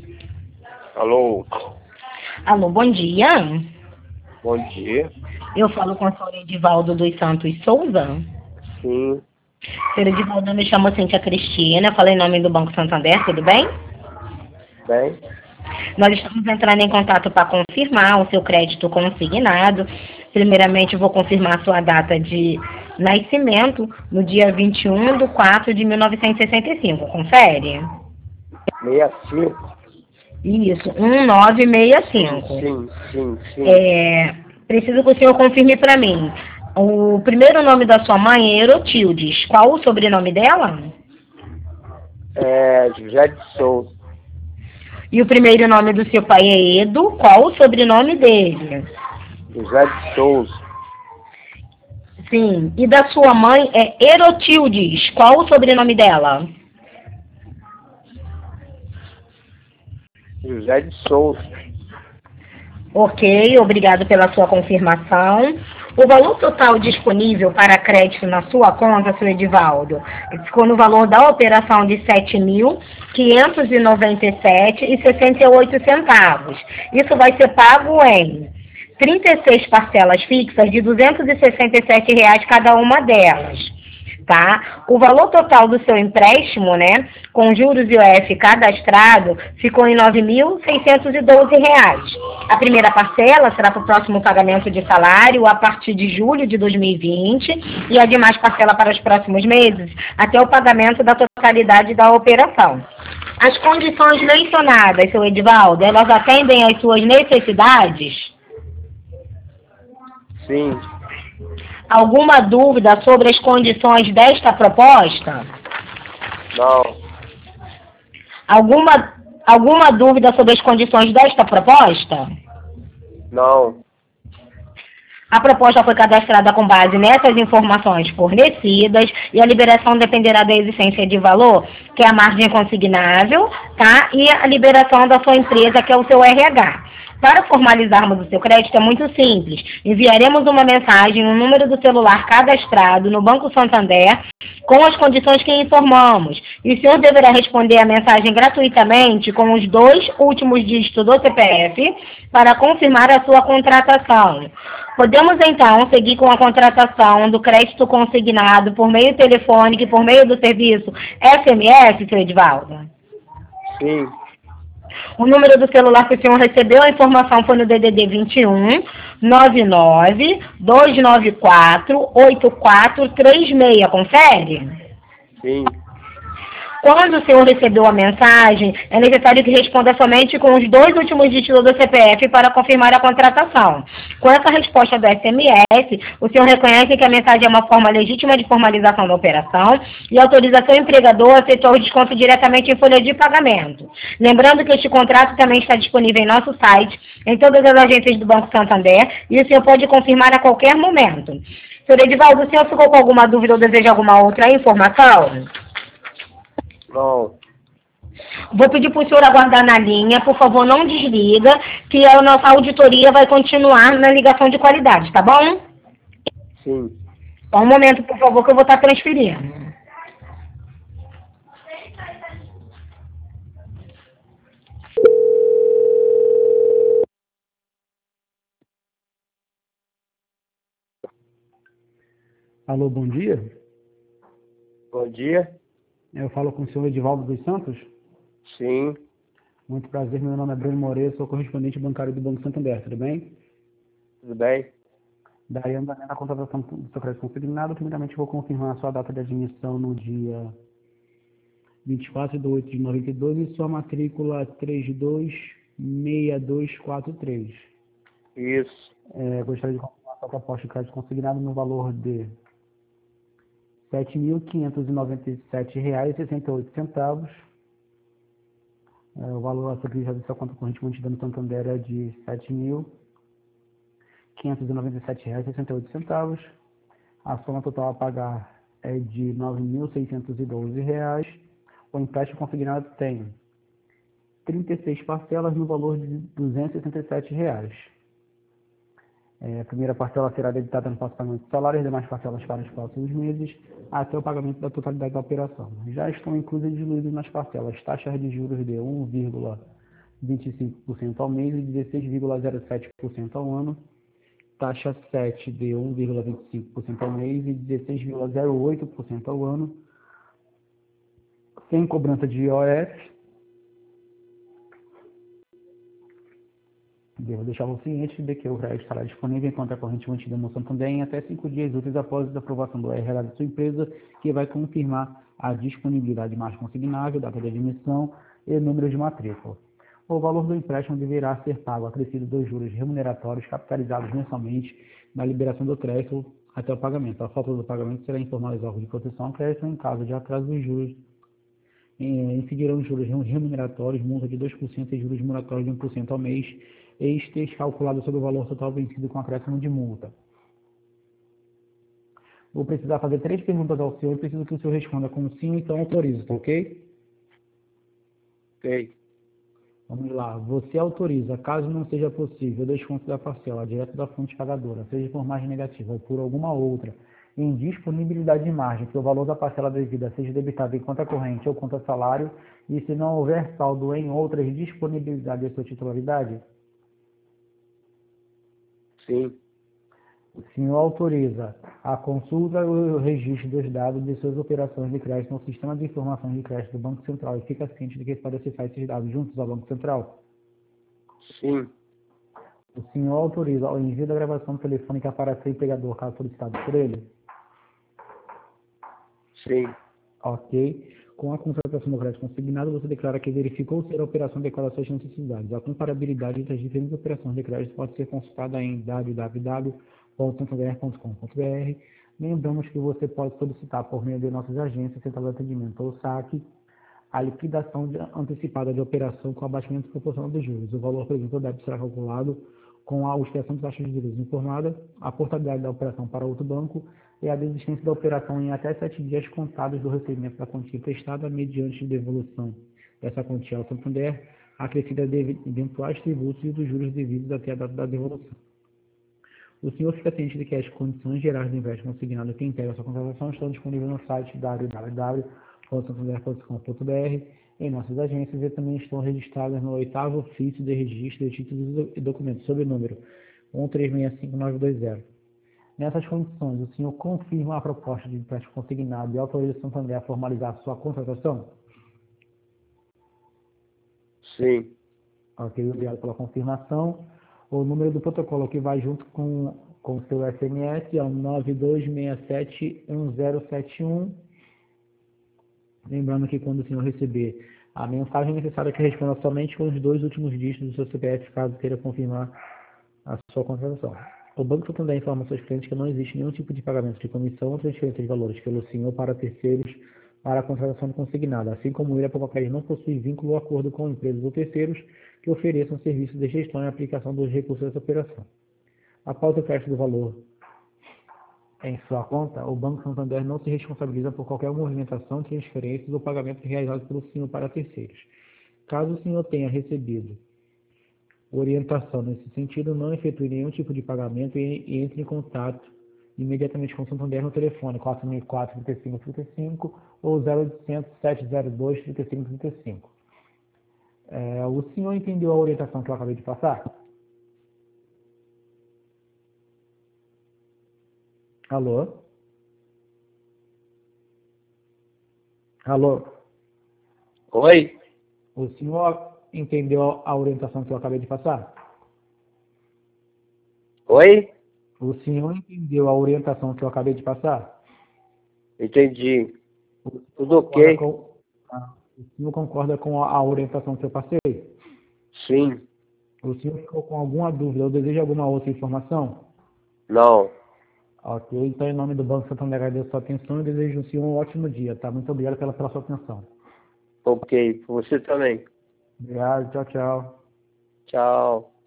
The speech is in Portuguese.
Alô, Alô, bom dia. bom dia. Eu falo com o senhor Edivaldo dos Santos Souza. Sim, Senhor Edivaldo, eu me chamo Cíntia Cristina, eu falei em nome do Banco Santander, tudo bem? bem, Nós estamos entrando em contato para confirmar o seu crédito consignado. Primeiramente, eu vou confirmar a sua data de nascimento no dia 21/4/1965. Confere? 65. Isso, Sim, 1965. sim, sim, sim. Preciso que o senhor confirme para mim. O primeiro nome da sua mãe é Erotildes. Qual o sobrenome dela? José de Souza. E o primeiro nome do seu pai é Edo. Qual o sobrenome dele? José de Souza. Sim. E da sua mãe é Erotildes. Qual o sobrenome dela? José de Souza. Ok, obrigado pela sua confirmação. O valor total disponível para crédito na sua conta, seu Edivaldo, ficou no valor da operação de R$ 7.597,68. Isso vai ser pago em 36 parcelas fixas de R$ 267 cada uma delas. Tá? O valor total do seu empréstimo, né, com juros e IOF cadastrado, ficou em R$ 9.612. A primeira parcela será para o próximo pagamento de salário a partir de julho de 2020 e a demais parcela para os próximos meses, até o pagamento da totalidade da operação. As condições mencionadas, seu Edivaldo, elas atendem às suas necessidades? Sim, Alguma dúvida sobre as condições desta proposta? não, Alguma dúvida sobre as condições desta proposta? não. A proposta foi cadastrada com base nessas informações fornecidas e a liberação dependerá da existência de valor, que é a margem consignável, tá? E a liberação da sua empresa, que é o seu RH. Para formalizarmos o seu crédito é muito simples. Enviaremos uma mensagem no número do celular cadastrado no Banco Santander com as condições que informamos. E o senhor deverá responder a mensagem gratuitamente com os 2 últimos dígitos do CPF para confirmar a sua contratação. Podemos, então, seguir com a contratação do crédito consignado por meio telefônico e por meio do serviço SMS, seu Edivaldo? Sim, O número do celular que o senhor recebeu, a informação foi no DDD 21 99 294 8436. Confere? sim. Quando o senhor recebeu a mensagem, é necessário que responda somente com os 2 últimos dígitos do CPF para confirmar a contratação. Com essa resposta do SMS, o senhor reconhece que a mensagem é uma forma legítima de formalização da operação e autoriza seu empregador a efetuar o desconto diretamente em folha de pagamento. Lembrando que este contrato também está disponível em nosso site, em todas as agências do Banco Santander, e o senhor pode confirmar a qualquer momento. Senhor Edivaldo, o senhor ficou com alguma dúvida ou deseja alguma outra informação? Não. Vou pedir para o senhor aguardar na linha, por favor, não desliga, que a nossa auditoria vai continuar na ligação de qualidade, tá bom? Sim. Só um momento, por favor, que eu vou estar transferindo. Alô, bom dia. Bom dia. Eu falo com o senhor Edivaldo dos Santos. Sim, Muito prazer, meu nome é Bruno Moreira, sou correspondente bancário do Banco Santander, tudo bem? tudo bem? Daí, andando na contratação do seu crédito consignado, primeiramente vou confirmar a sua data de admissão no dia 24/8/92 e sua matrícula 326243. Isso. Gostaria de confirmar a sua proposta de crédito consignado no valor de R$ 7.597,68. O valor a ser utilizado em sua conta corrente mantida no Santander é de R$ 7.597,68. A soma total a pagar é de R$ 9.612. O empréstimo consignado tem 36 parcelas no valor de R$ 267. A primeira parcela será debitada no próximo pagamento de salário, as demais parcelas para os próximos meses, até o pagamento da totalidade da operação. Já estão inclusas e diluídas nas parcelas taxas de juros de 25% ao mês e 16,07% ao ano. Taxa 7 de 1,25% ao mês e 16,08% ao ano, sem cobrança de IOF. Devo deixar o ciente de que o crédito estará disponível em conta corrente mantida no Santander em até 5 dias úteis após a aprovação do RH da sua empresa, que vai confirmar a disponibilidade de margem consignável, data de admissão e número de matrícula. O valor do empréstimo deverá ser pago acrescido dos juros remuneratórios capitalizados mensalmente na liberação do crédito até o pagamento. A falta do pagamento será informada aos órgãos de proteção ao crédito em caso de atraso dos juros. Incidirão juros remuneratórios, multa de 2% e juros moratórios de 1% ao mês, estes calculados sobre o valor total vencido com acréscimo de multa. Vou precisar fazer 3 perguntas ao senhor e preciso que o senhor responda com sim, então autorizo, tá ok? Ok. Vamos lá. Você autoriza, caso não seja possível, o desconto da parcela direto da fonte pagadora, seja por margem negativa ou por alguma outra, em disponibilidade de margem, que o valor da parcela devida seja debitado em conta corrente ou conta salário, e se não houver saldo em outras disponibilidades de sua titularidade? Sim. O senhor autoriza a consulta e o registro dos dados de suas operações de crédito no sistema de informações de crédito do Banco Central e fica ciente de que pode acessar esses dados juntos ao Banco Central? Sim. O senhor autoriza o envio da gravação telefônica para seu empregador, caso solicitado por ele? Sim. Ok. Com a contratação do crédito consignado, você declara que verificou ser a operação adequada às suas necessidades. A comparabilidade entre as diferentes operações de crédito pode ser consultada em www.santander.com.br. Lembramos que você pode solicitar por meio de nossas agências, central de atendimento ou saque, a liquidação antecipada de operação com abatimento proporcional dos juros. O valor previsto deve ser calculado com a expressão de taxa de juros informada, a portabilidade da operação para outro banco e a desistência da operação em até 7 dias contados do recebimento da quantia emprestada mediante devolução dessa quantia ao Santander, acrescida de eventuais tributos e dos juros devidos até a data da devolução. O senhor fica ciente de que as condições gerais do empréstimo consignado que integram sua contratação estão disponíveis no site www.santander.com.br, em nossas agências, e também estão registradas no 8º ofício de registro de títulos e documentos, sob o número 1365920. Nessas condições, o senhor confirma a proposta de empréstimo consignado e autoriza o Santander a formalizar sua contratação? Sim. Ok, obrigado pela confirmação. O número do protocolo que vai junto com o seu SMS é o 92671071. Lembrando que quando o senhor receber a mensagem, é necessário que responda somente com os 2 últimos dígitos do seu CPF, caso queira confirmar a sua contratação. O Banco Santander informa aos seus clientes que não existe nenhum tipo de pagamento de comissão ou transferência de valores pelo senhor para terceiros para a contratação consignada, assim como ele, por qualquer não possui vínculo ou acordo com empresas ou terceiros que ofereçam serviços de gestão e aplicação dos recursos dessa operação. Após o crédito do valor em sua conta, o Banco Santander não se responsabiliza por qualquer movimentação, transferências ou pagamentos realizados pelo senhor para terceiros. Caso o senhor tenha recebido orientação nesse sentido, não efetue nenhum tipo de pagamento e entre em contato imediatamente com o Santander no telefone 4004-3535 ou 0800-702-3535. O senhor entendeu a orientação que eu acabei de passar? Alô? Alô? Oi? O senhor entendeu a orientação que eu acabei de passar? Oi? O senhor entendeu a orientação que eu acabei de passar? Entendi. O senhor Tudo concorda ok? o senhor concorda com a orientação que eu passei? Sim. O senhor ficou com alguma dúvida ou deseja alguma outra informação? Não. Ok, então em nome do Banco Santander agradeço a sua atenção e desejo ao senhor um ótimo dia, tá? Muito obrigado pela sua atenção. Ok. Você também. Obrigado, tchau, tchau. Tchau.